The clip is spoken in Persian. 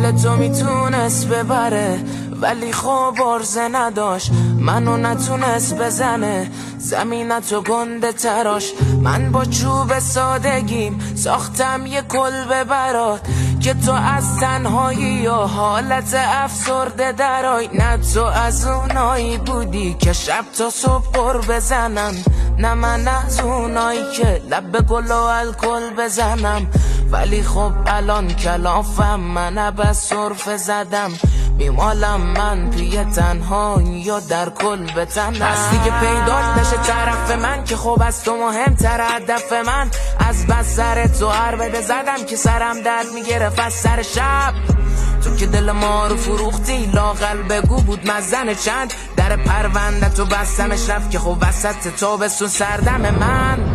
دل تو میتونست ببره ولی خب عرضه نداشت، منو نتونست بزنه زمینتو گنده تراش. من با چوب سادگیم ساختم یه کلبه برات که تو از تنهایی یا حالت افسرده درای. نه تو از اونایی بودی که شب تا صبح پر بزنن، نه من از اونایی که لب گل و الکل بزنم. ولی خب الان کلافم، من بس سرفه زدم، میمالم من توی تنهایی یا در کل بتنم. پس دیگه پیدا نشه طرف من که خب از تو مهمتر هدف من. از بس سر تو هر بده زدم که سرم درد میگرفت از سر شب. تو که دل ما رو فروختی لاغل بگو بود مزن چند. در پرونده تو بستمش رفت که خب وسط تابستون سردم من.